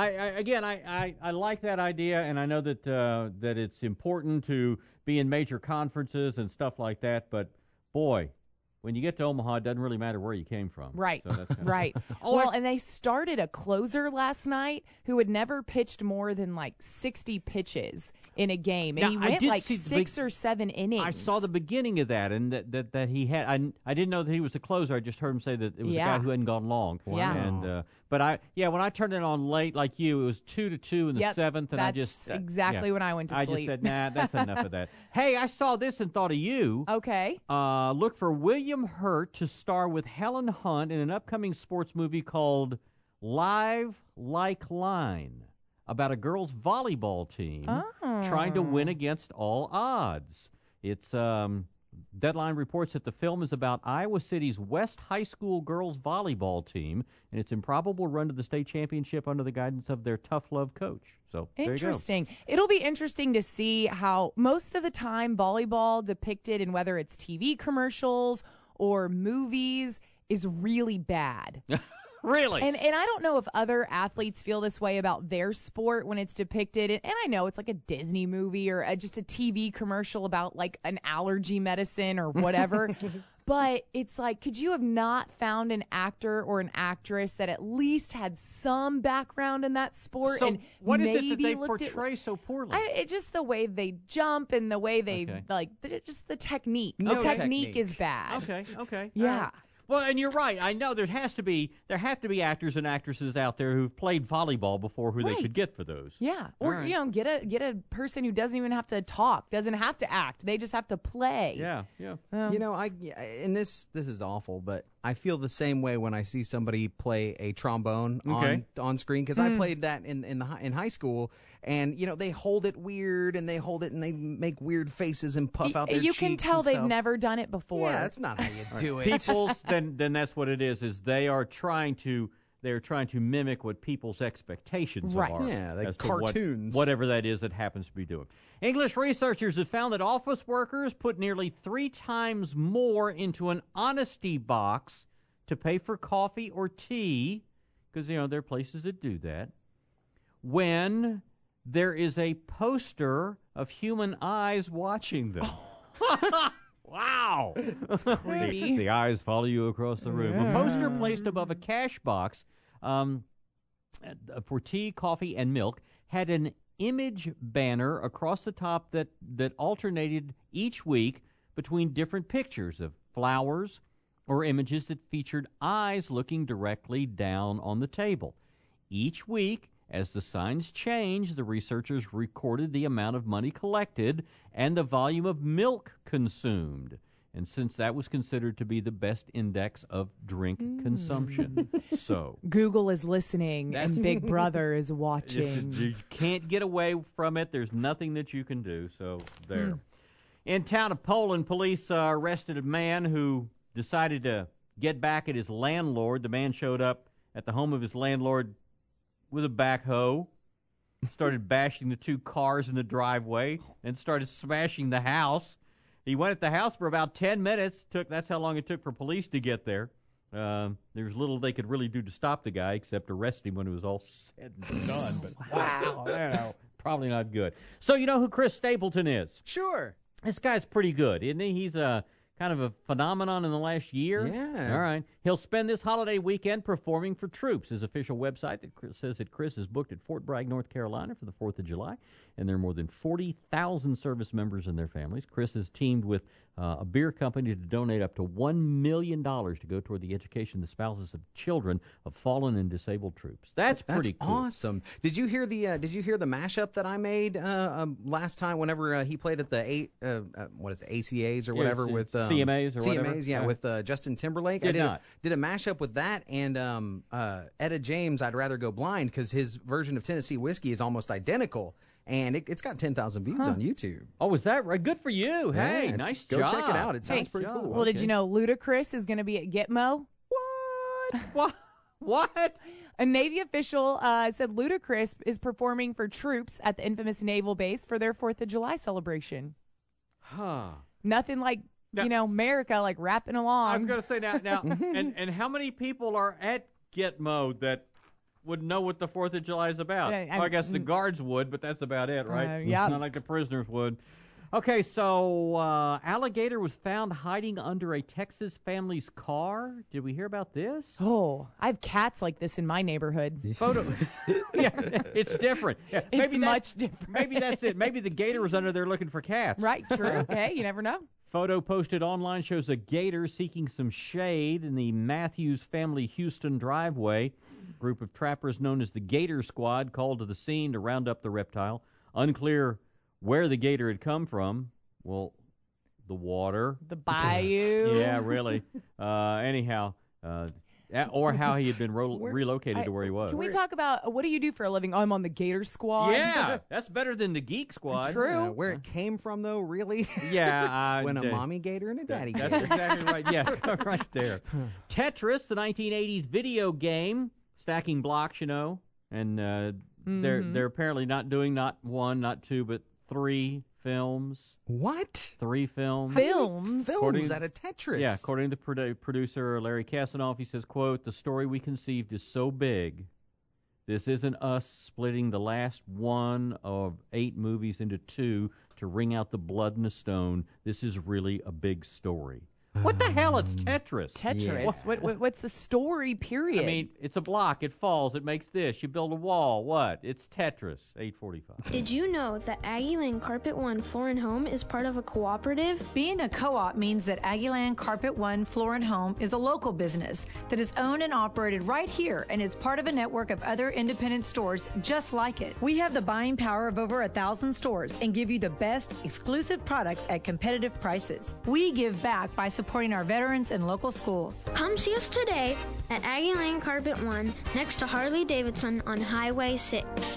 I like that idea, and I know that that it's important to be in major conferences and stuff like that. But boy, when you get to Omaha, it doesn't really matter where you came from. Right. So that's right. And they started a closer last night who had never pitched more than like 60 pitches in a game. And Now, he went like 6 or 7 innings. I saw the beginning of that, and that he had. I didn't know that he was the closer. I just heard him say that it was a guy who hadn't gone long. Yeah. And but when I turned it on late like you, it was 2-2 in the seventh, and that's I just exactly when I went to I sleep. just said, nah, that's enough of that. Hey, I saw this and thought of you. Okay. Look for William Hurt to star with Helen Hunt in an upcoming sports movie called Live Like Line, about a girls' volleyball team trying to win against all odds. It's Deadline reports that the film is about Iowa City's West High School girls volleyball team and its improbable run to the state championship under the guidance of their tough love coach. So there you go. Interesting. It'll be interesting to see how most of the time volleyball depicted in whether it's TV commercials or movies is really bad. Really? And I don't know if other athletes feel this way about their sport when it's depicted. And I know it's like a Disney movie or just a TV commercial about like an allergy medicine or whatever. But it's like, could you have not found an actor or an actress that at least had some background in that sport? So and what is it maybe that they looked portray so poorly? It's just the way they jump and the way they just the technique. No the technique technique. is bad. Okay. Yeah. Well, and you're right. I know there have to be actors and actresses out there who've played volleyball before who they could get for those. Yeah, or All right. get a person who doesn't even have to talk, doesn't have to act. They just have to play. Yeah. And this is awful, but I feel the same way when I see somebody play a trombone on screen because I played that in high school, and they hold it weird and they make weird faces and puff out their You cheeks can tell and they've stuff. never done it before. Yeah, that's not how you do it. People's then that's what it is they are trying to mimic what people's expectations Right. are. Yeah, like as to cartoons. whatever that is that happens to be doing. English researchers have found that office workers put nearly 3 times more into an honesty box to pay for coffee or tea, because there are places that do that, when there is a poster of human eyes watching them. Wow. That's creepy. The eyes follow you across the room. A poster placed above a cash box for tea, coffee, and milk had an image banner across the top that alternated each week between different pictures of flowers or images that featured eyes looking directly down on the table. Each week, as the signs changed, the researchers recorded the amount of money collected and the volume of milk consumed. And since that was considered to be the best index of drink consumption. So Google is listening and Big Brother is watching. you can't get away from it. There's nothing that you can do. So there. In town of Poland, police arrested a man who decided to get back at his landlord. The man showed up at the home of his landlord with a backhoe, started bashing the 2 cars in the driveway, and started smashing the house. He went at the house for about 10 minutes. That's how long it took for police to get there. There's little they could really do to stop the guy except arrest him when it was all said and done. But wow, probably not good. So you know who Chris Stapleton is? Sure. This guy's pretty good, isn't he? He's kind of a phenomenon in the last year. Yeah. All right. He'll spend this holiday weekend performing for troops. His official website says that Chris is booked at Fort Bragg, North Carolina for the 4th of July, and there are more than 40,000 service members and their families. Chris has teamed with a beer company to donate up to $1 million to go toward the education of the spouses of children of fallen and disabled troops. That's pretty cool. Awesome. Did you hear the mashup that I made last time? Whenever he played at the ACAs or whatever with CMAs or whatever. CMAs, yeah, with Justin Timberlake. Did I did a mashup with that and Etta James. I'd Rather Go Blind because his version of Tennessee Whiskey is almost identical. And it's got 10,000 views on YouTube. Oh, is that right? Good for you. Hey, Yeah, nice go job. check it out. It sounds pretty cool. Well, did you know Ludacris is going to be at Gitmo? What? A Navy official said Ludacris is performing for troops at the infamous naval base for their 4th of July celebration. Huh. Nothing like, America, like rapping along. I was going to say now, and how many people are at Gitmo that would know what the 4th of July is about? I guess the guards would, but that's about it, right? Yeah. Not like the prisoners would. Okay, so alligator was found hiding under a Texas family's car. Did we hear about this? Oh, I have cats like this in my neighborhood. Yeah, it's different. Yeah, it's much different. Maybe that's it. Maybe the gator was under there looking for cats. Right, true. Hey, you never know. Photo posted online shows a gator seeking some shade in the Matthews family Houston driveway. A group of trappers known as the Gator Squad called to the scene to round up the reptile. Unclear where the gator had come from. Well, the water. The bayou. Yeah, really. Anyhow, or how he had been relocated to where he was. Can we talk about, what do you do for a living? Oh, I'm on the Gator Squad. Yeah, that's better than the Geek Squad. True. Where it came from, though, really? Yeah. When a mommy gator and a daddy gator. That's exactly right. Yeah, right there. Tetris, the 1980s video game, stacking blocks, and they're apparently not doing not 1, not 2, but 3 films. What? 3 films. Films out of Tetris. Yeah, according to producer Larry Kasanoff, he says, quote, "The story we conceived is so big. This isn't us splitting the last one of 8 movies into 2 to wring out the blood in the stone. This is really a big story." What the hell? It's Tetris. Tetris? Yeah. What's the story, period? I mean, it's a block. It falls. It makes this. You build a wall. What? It's Tetris. 8:45. Did you know that Aggieland Carpet One Floor and Home is part of a cooperative? Being a co-op means that Aggieland Carpet One Floor and Home is a local business that is owned and operated right here, and it's part of a network of other independent stores just like it. We have the buying power of over 1,000 stores and give you the best exclusive products at competitive prices. We give back by supporting our veterans and local schools. Come see us today at Aggieland Carpet One next to Harley Davidson on Highway 6.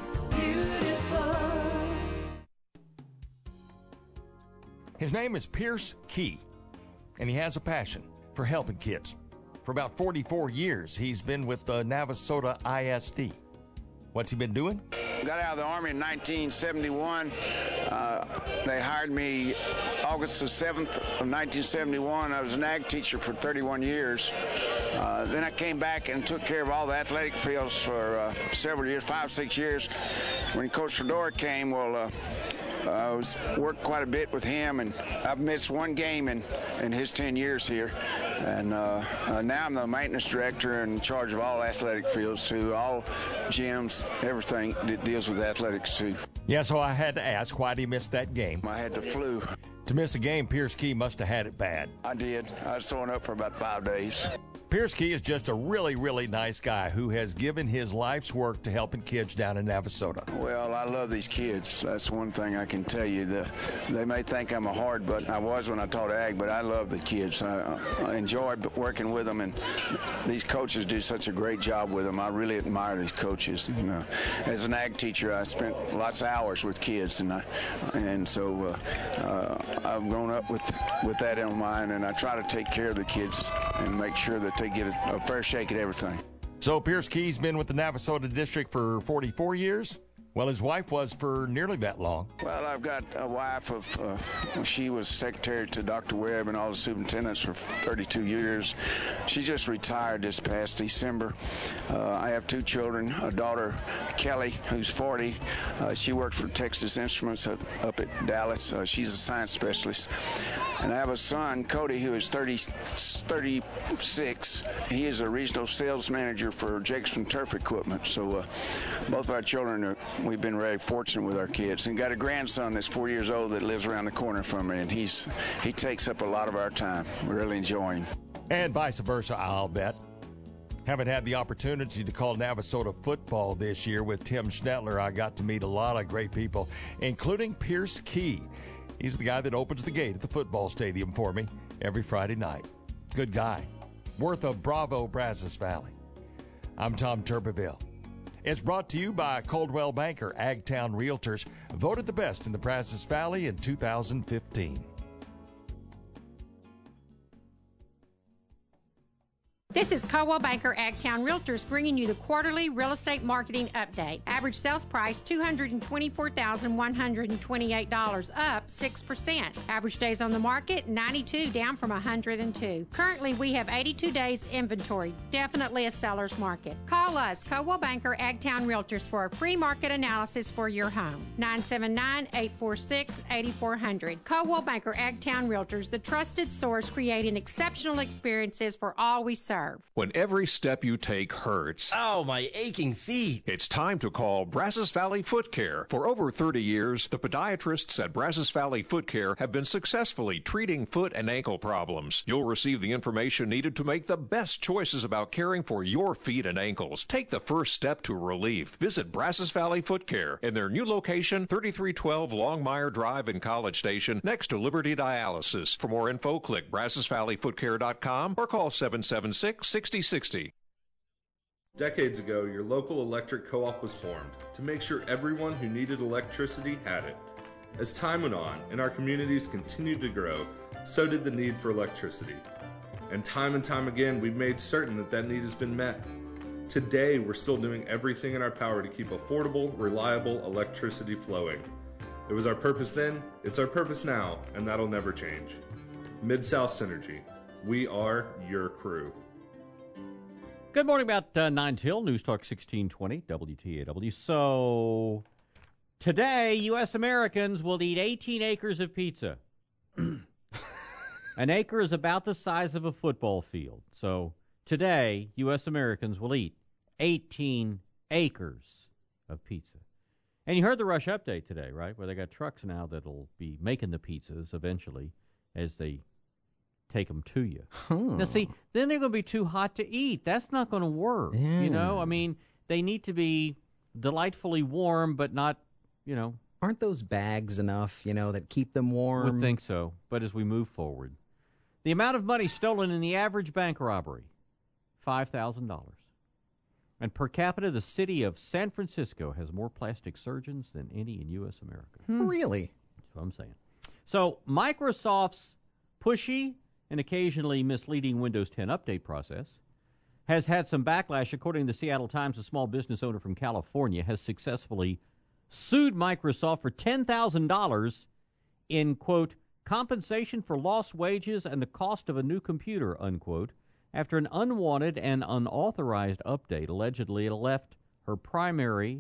His name is Pierce Key, and he has a passion for helping kids. For about 44 years, he's been with the Navasota ISD. What's he been doing? Got out of the Army in 1971. They hired me August the 7th of 1971. I was an ag teacher for 31 years. Then I came back and took care of all the athletic fields for several years, 5-6 years. When Coach Fedora came, I worked quite a bit with him, and I've missed one game in his 10 years here. And now I'm the maintenance director in charge of all athletic fields, too, all gyms, everything that deals with athletics, too. Yeah, so I had to ask, why did he miss that game? I had the flu. To miss a game, Pierce Key must have had it bad. I did. I was throwing up for about 5 days. Pierce Key is just a really, really nice guy who has given his life's work to helping kids down in Navasota. Well, I love these kids. That's one thing I can tell you. They may think I'm a hard butt. I was when I taught ag, but I love the kids. I enjoy working with them, and these coaches do such a great job with them. I really admire these coaches. As an ag teacher, I spent lots of hours with kids, and so I've grown up with that in mind, and I try to take care of the kids and make sure that they get a fair shake at everything. So Pierce Key's been with the Navasota District for 44 years? Well, his wife was for nearly that long. Well, I've got a wife she was secretary to Dr. Webb and all the superintendents for 32 years. She just retired this past December. I have 2 children, a daughter, Kelly, who's 40. She works for Texas Instruments up at Dallas. She's a science specialist. And I have a son, Cody, who is 36. He is a regional sales manager for Jacobson Turf Equipment. So both of our children we've been very fortunate with our kids, and got a grandson that's 4 years old that lives around the corner from me, and he takes up a lot of our time. We're really enjoying. And vice versa, I'll bet. Haven't had the opportunity to call Navasota football this year with Tim Schnettler. I got to meet a lot of great people, including Pierce Key. He's the guy that opens the gate at the football stadium for me every Friday night. Good guy. Worth a bravo, Brazos Valley. I'm Tom Turbeville. It's brought to you by Coldwell Banker, Agtown Realtors, voted the best in the Brazos Valley in 2015. This is Coldwell Banker Agtown Realtors bringing you the quarterly real estate marketing update. Average sales price $224,128, up 6%. Average days on the market 92, down from 102. Currently, we have 82 days inventory. Definitely a seller's market. Call us, Coldwell Banker Agtown Realtors, for a free market analysis for your home. 979-846-8400. Coldwell Banker Agtown Realtors, the trusted source creating exceptional experiences for all we serve. When every step you take hurts. Oh, my aching feet. It's time to call Brazos Valley Foot Care. For over 30 years, the podiatrists at Brazos Valley Foot Care have been successfully treating foot and ankle problems. You'll receive the information needed to make the best choices about caring for your feet and ankles. Take the first step to relief. Visit Brazos Valley Foot Care in their new location, 3312 Longmire Drive in College Station, next to Liberty Dialysis. For more info, click BrazosValleyFootCare.com or call 776-6060. Decades ago, your local electric co-op was formed to make sure everyone who needed electricity had it. As time went on and our communities continued to grow, so did the need for electricity. And time again, we've made certain that that need has been met. Today, we're still doing everything in our power to keep affordable, reliable electricity flowing. It was our purpose then, it's our purpose now, and that'll never change. Mid-South Synergy. We are your crew. Good morning, about 9 till, News Talk 1620, WTAW. So, today, U.S. Americans will eat 18 acres of pizza. An acre is about the size of a football field. So, today, U.S. Americans will eat 18 acres of pizza. And you heard the Rush update today, right, where they got trucks now that'll be making the pizzas eventually as they take them to you. Now, see, then they're going to be too hot to eat. That's not going to work, you know? I mean, they need to be delightfully warm, but not, you know. Aren't those bags enough, you know, that keep them warm? Would think so, but as we move forward. The amount of money stolen in the average bank robbery, $5,000. And per capita, the city of San Francisco has more plastic surgeons than any in U.S. America. Really? That's what I'm saying. So Microsoft's pushy and occasionally misleading Windows 10 update process has had some backlash. According to the Seattle Times, a small business owner from California has successfully sued Microsoft for $10,000 in, quote, compensation for lost wages and the cost of a new computer, unquote, after an unwanted and unauthorized update allegedly left her primary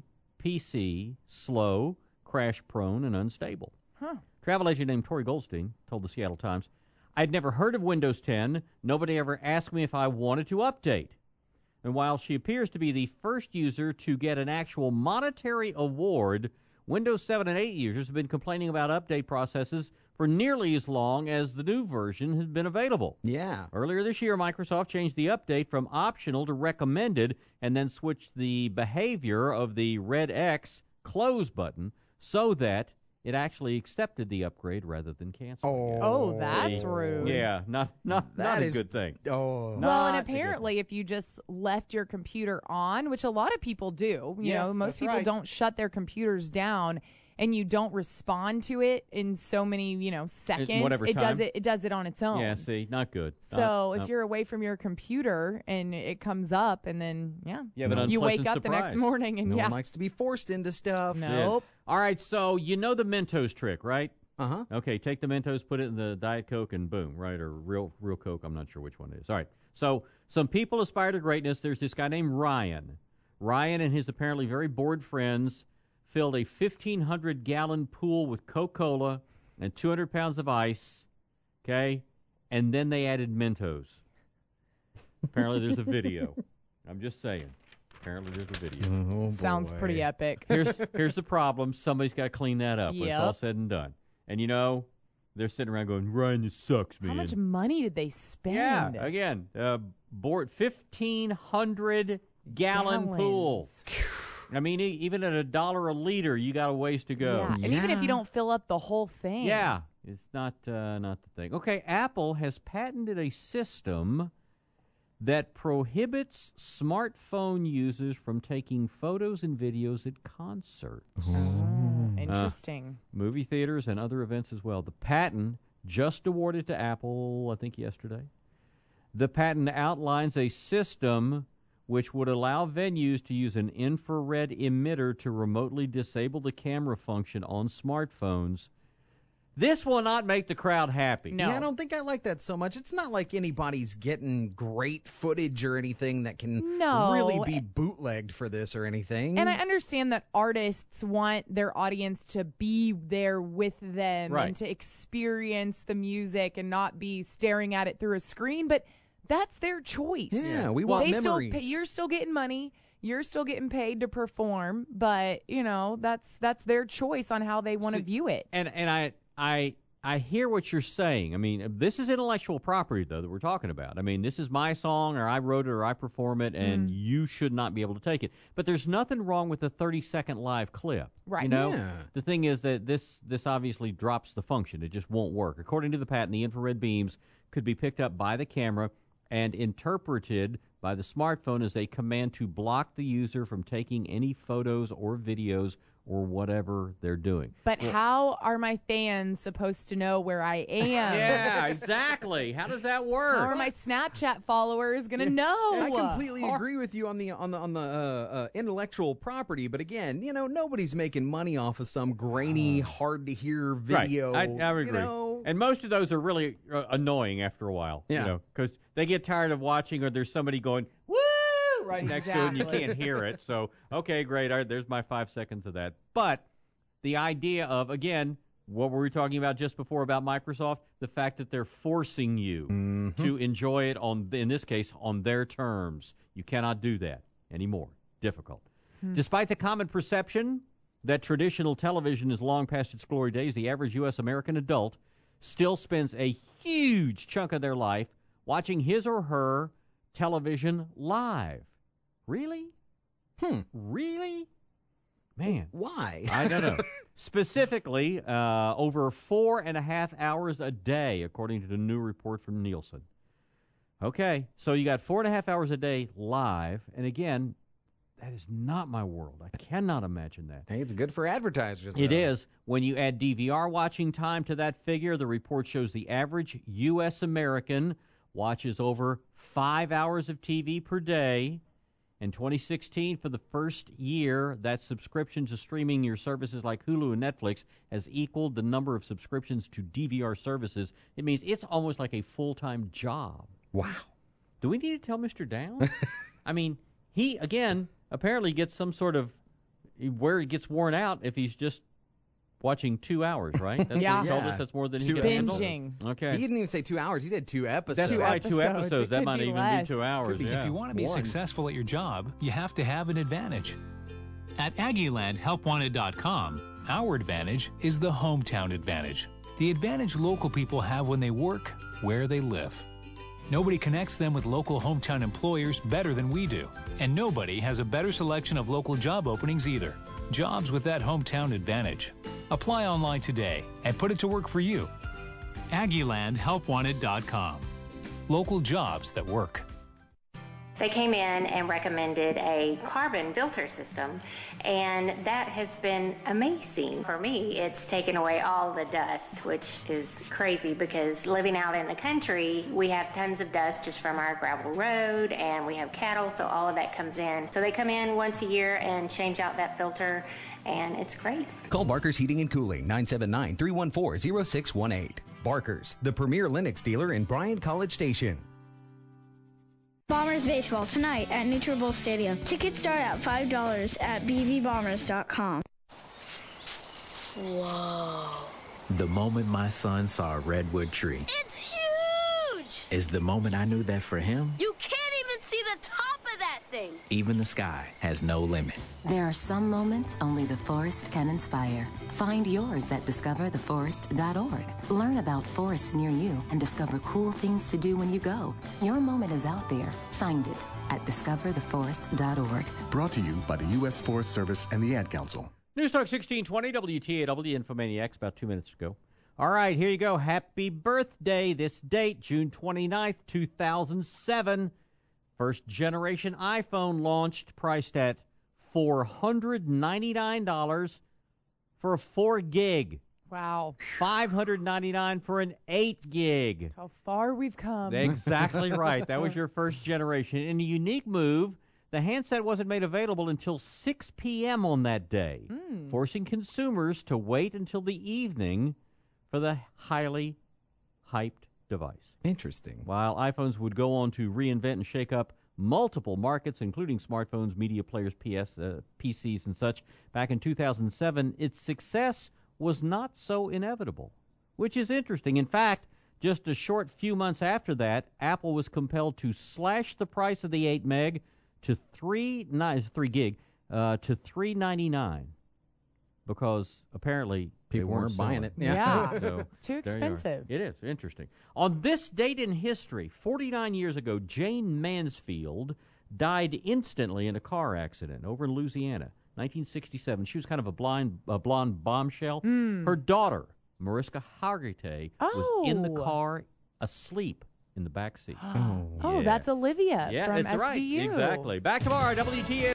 PC slow, crash-prone, and unstable. Travel agent named Tori Goldstein told the Seattle Times, I'd never heard of Windows 10. Nobody ever asked me if I wanted to update. And while she appears to be the first user to get an actual monetary award, Windows 7 and 8 users have been complaining about update processes for nearly as long as the new version has been available. Yeah. Earlier this year, Microsoft changed the update from optional to recommended and then switched the behavior of the red X close button so that it actually accepted the upgrade rather than canceling it. Oh, that's rude. Yeah, not a good thing. Oh. Well, and apparently if you just left your computer on, which a lot of people do, you know, most people don't shut their computers down, and you don't respond to it in so many, you know, seconds, it does it on its own. Yeah, see, not good. So if you're away from your computer and it comes up, and then you wake up the next morning and no one likes to be forced into stuff. Nope. All right, so you know the Mentos trick, right? Uh-huh. Okay, take the Mentos, put it in the Diet Coke, and boom, right? Or real Coke, I'm not sure which one it is. All right, so some people aspire to greatness. There's this guy named Ryan. Ryan and his apparently very bored friends filled a 1,500-gallon pool with Coca-Cola and 200 pounds of ice, okay? And then they added Mentos. Apparently there's a video. I'm just saying. Apparently there's a video. Oh, sounds pretty epic. Here's the problem. Somebody's got to clean that up when it's all Yep. said and done. And, you know, they're sitting around going, Ryan, this sucks, man. How much money did they spend? Yeah, again, 1,500-gallon pool. I mean, even at $1 a liter, you got a ways to go. Yeah. And even if you don't fill up the whole thing. Yeah, it's not the thing. Okay, Apple has patented a system that prohibits smartphone users from taking photos and videos at concerts. Interesting. Movie theaters and other events as well. The patent just awarded to Apple, I think yesterday, The patent outlines a system which would allow venues to use an infrared emitter to remotely disable the camera function on smartphones. This will not make the crowd happy. No. Yeah, I don't think I like that so much. It's not like anybody's getting great footage or anything that can really be bootlegged for this or anything. And I understand that artists want their audience to be there with them and to experience the music and not be staring at it through a screen, but that's their choice. Yeah, we want memories. You're still getting money. You're still getting paid to perform, but, that's their choice on how they want to view it. And I hear what you're saying. I mean, this is intellectual property, though, that we're talking about. I mean, this is my song, or I wrote it, or I perform it, and you should not be able to take it. But there's nothing wrong with a 30-second live clip. Right. The thing is that this obviously drops the function. It just won't work. According to the patent, the infrared beams could be picked up by the camera and interpreted by the smartphone as a command to block the user from taking any photos or videos or whatever they're doing. But how are my fans supposed to know where I am? Yeah, exactly. How does that work? How are my Snapchat followers going to know? I completely agree with you on the intellectual property, but again, nobody's making money off of some grainy, hard to hear video. Right. I agree. And most of those are really annoying after a while. Yeah. Because they get tired of watching, or there's somebody going, woo! Right next to it, and you can't hear it. So, okay, great. All right, there's my 5 seconds of that. But the idea of, again, what were we talking about just before about Microsoft? The fact that they're forcing you to enjoy it, in this case, on their terms. You cannot do that anymore. Difficult. Despite the common perception that traditional television is long past its glory days, the average U.S. American adult still spends a huge chunk of their life watching his or her television live. Really? Really? Man. Why? I don't know. Specifically, over 4.5 hours a day, according to the new report from Nielsen. Okay, so you got 4.5 hours a day live, and again, that is not my world. I cannot imagine that. Hey, it's good for advertisers, though. It is. When you add DVR watching time to that figure, the report shows the average U.S. American watches over 5 hours of TV per day. In 2016, for the first year, that subscription to streaming your services like Hulu and Netflix has equaled the number of subscriptions to DVR services. It means it's almost like a full-time job. Wow. Do we need to tell Mr. Downs? I mean, he, again, apparently gets some sort of where it gets worn out if he's just watching 2 hours, right? That's what he told us. That's more than he can handle. Okay. He didn't even say 2 hours. He said 2 episodes. That's right, 2 episodes. That might even be 2 hours. If you want to be successful at your job, you have to have an advantage. At AggieLandHelpWanted.com, our advantage is the hometown advantage. The advantage local people have when they work where they live. Nobody connects them with local hometown employers better than we do. And nobody has a better selection of local job openings either. Jobs with that hometown advantage. Apply online today and put it to work for you. AggieLandHelpWanted.com. Local jobs that work. They came in and recommended a carbon filter system, and that has been amazing for me. It's taken away all the dust, which is crazy because living out in the country, we have tons of dust just from our gravel road, and we have cattle, so all of that comes in. So they come in once a year and change out that filter, and it's great. Call Barker's Heating and Cooling, 979-314-0618. Barker's, the premier Lennox dealer in Bryant College Station. Bombers baseball tonight at Nutribulls Stadium. Tickets start at $5 at bvbombers.com. Whoa. The moment my son saw a redwood tree. It's huge! Is the moment I knew that for him, You can't even see the top of that thing. even the sky has no limit. There are some moments only the forest can inspire. Find yours at discovertheforest.org. Learn about forests near you and discover cool things to do when you go. Your moment is out there. Find it at discovertheforest.org. Brought to you by the U.S. Forest Service and the Ad Council. News Talk 1620 WTAW Infomaniacs about 2 minutes ago. All right, here you go. Happy birthday. This date, June 29th, 2007. First generation iPhone launched, priced at $499 for a 4 gig. Wow. $599 for an 8 gig. How far we've come. Exactly right. That was your first generation. In a unique move, the handset wasn't made available until 6 p.m. on that day, forcing consumers to wait until the evening for the highly hyped device. Interesting. While iPhones would go on to reinvent and shake up multiple markets, including smartphones, media players, PCs, and such, back in 2007, its success was not so inevitable, which is interesting. In fact, just a short few months after that, Apple was compelled to slash the price of the 8 meg to $3 gig to $399 because apparently people weren't buying it. Yeah, So, it's too expensive. It is interesting. On this date in history, 49 years ago, Jane Mansfield died instantly in a car accident over in Louisiana, 1967. She was kind of a blonde bombshell. Her daughter, Mariska Hargitay, was in the car asleep in the back seat. Oh, that's Olivia Yeah, from that's SVU. right. Exactly. Back tomorrow, WTN.